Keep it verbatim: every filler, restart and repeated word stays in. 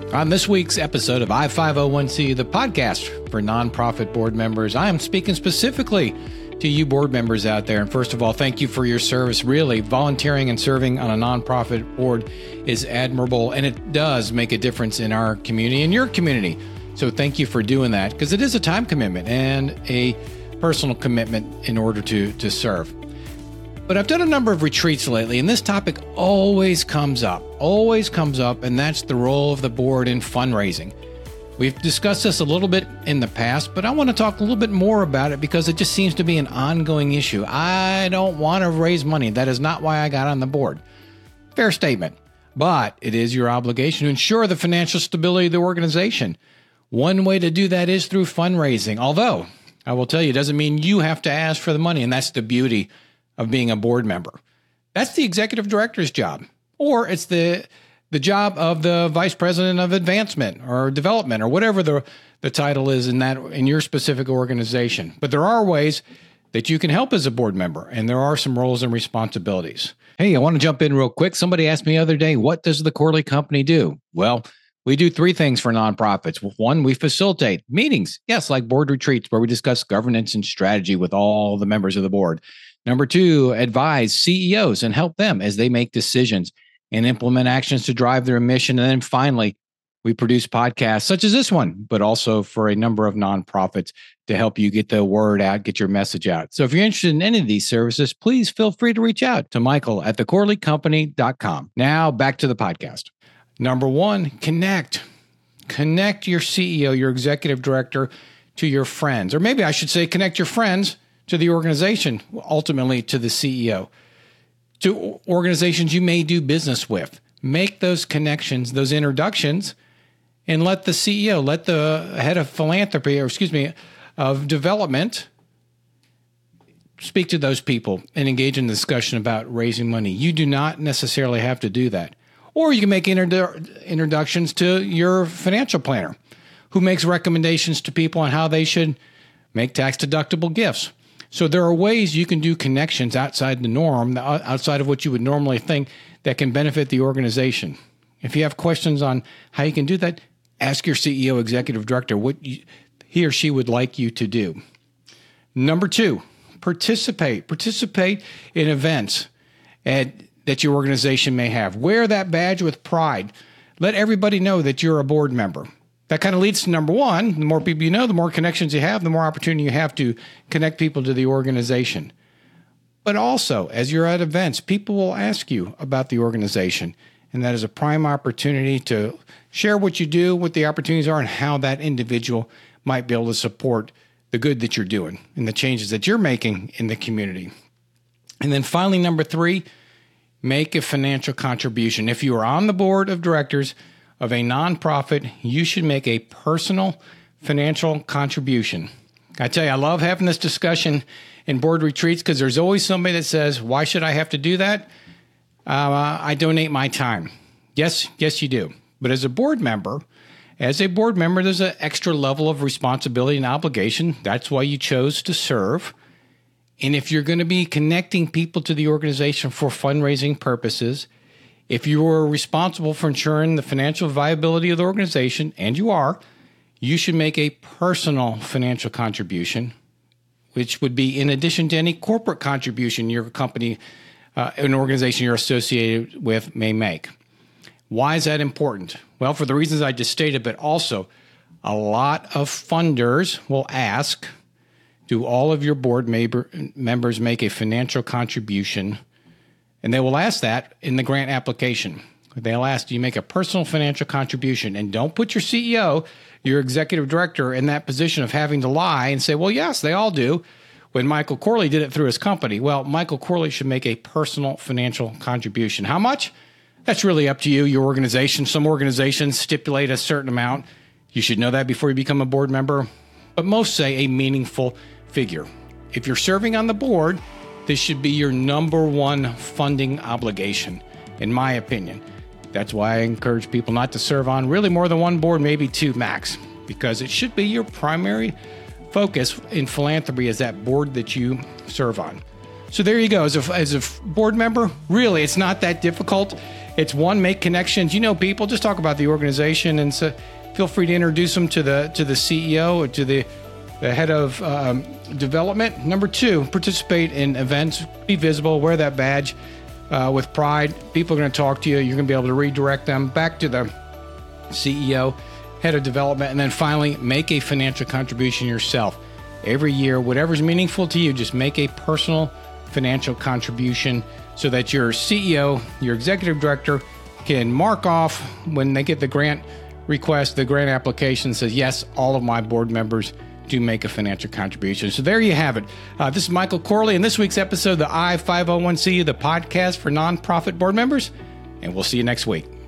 On this week's episode of I five oh one C, the podcast for nonprofit board members, I am speaking specifically to you board members out there. And first of all, thank you for your service. Really, volunteering and serving on a nonprofit board is admirable, and it does make a difference in our community and your community. So thank you for doing that, because it is a time commitment and a personal commitment in order to, to serve. But I've done a number of retreats lately, and this topic always comes up, always comes up, and that's the role of the board in fundraising. We've discussed this a little bit in the past, but I want to talk a little bit more about it because it just seems to be an ongoing issue. I don't want to raise money. That is not why I got on the board. Fair statement, but it is your obligation to ensure the financial stability of the organization. One way to do that is through fundraising, although I will tell you, it doesn't mean you have to ask for the money, and that's the beauty of being a board member. That's the executive director's job, or it's the the job of the vice president of advancement or development or whatever the, the title is in that in your specific organization. But there are ways that you can help as a board member, and there are some roles and responsibilities. Hey, I want to jump in real quick. Somebody asked me the other day, what does the Corley Company do? Well, we do three things for nonprofits. One, we facilitate meetings, yes, like board retreats where we discuss governance and strategy with all the members of the board. Number two, advise C E Os and help them as they make decisions and implement actions to drive their mission. And then finally, we produce podcasts such as this one, but also for a number of nonprofits to help you get the word out, get your message out. So if you're interested in any of these services, please feel free to reach out to Michael at the corley company dot com. Now back to the podcast. Number one, connect. Connect your C E O, your executive director, to your friends. Or maybe I should say connect your friends to the organization, ultimately to the C E O, to organizations you may do business with. Make those connections, those introductions, and let the C E O, let the head of philanthropy, or excuse me, of development, speak to those people and engage in discussion about raising money. You do not necessarily have to do that. Or you can make introdu- introductions to your financial planner, who makes recommendations to people on how they should make tax-deductible gifts. So there are ways you can do connections outside the norm, outside of what you would normally think, that can benefit the organization. If you have questions on how you can do that, ask your C E O, executive director, what you, he or she would like you to do. Number two, participate. Participate in events at, that your organization may have. Wear that badge with pride. Let everybody know that you're a board member. That kind of leads to number one. The more people you know, the more connections you have, the more opportunity you have to connect people to the organization. But also, as you're at events, people will ask you about the organization. And that is a prime opportunity to share what you do, what the opportunities are, and how that individual might be able to support the good that you're doing and the changes that you're making in the community. And then finally, number three, make a financial contribution. If you are on the board of directors of a nonprofit, you should make a personal financial contribution. I tell you, I love having this discussion in board retreats because there's always somebody that says, why should I have to do that? Uh, I donate my time. Yes, yes, you do. But as a board member, as a board member, there's an extra level of responsibility and obligation. That's why you chose to serve. And if you're going to be connecting people to the organization for fundraising purposes, if you are responsible for ensuring the financial viability of the organization, and you are, you should make a personal financial contribution, which would be in addition to any corporate contribution your company, uh, an organization you're associated with may make. Why is that important? Well, for the reasons I just stated, but also a lot of funders will ask, do all of your board members make a financial contribution? And they will ask that in the grant application. They'll ask, do you make a personal financial contribution? And don't put your C E O, your executive director, in that position of having to lie and say, well, yes, they all do, when Michael Corley did it through his company. Well, Michael Corley should make a personal financial contribution. How much? That's really up to you, your organization. Some organizations stipulate a certain amount. You should know that before you become a board member. But most say a meaningful figure. If you're serving on the board, this should be your number one funding obligation, in my opinion. That's why I encourage people not to serve on really more than one board, maybe two max, because it should be your primary focus in philanthropy is that board that you serve on. So there you go. As a, as a board member, really, it's not that difficult. It's one, make connections. You know people, just talk about the organization, and so feel free to introduce them to the to the C E O or to the, the head of um, development. Number two, participate in events, be visible, wear that badge uh, with pride. People are going to talk to you. You're going to be able to redirect them back to the C E O, head of development. And then finally, make a financial contribution yourself. Every year, whatever's meaningful to you, just make a personal financial contribution so that your C E O, your executive director, can mark off when they get the grant request, the grant application says, yes, all of my board members do make a financial contribution. So there you have it. Uh, this is Michael Corley, and this week's episode of the I five oh one C, the podcast for nonprofit board members, and we'll see you next week.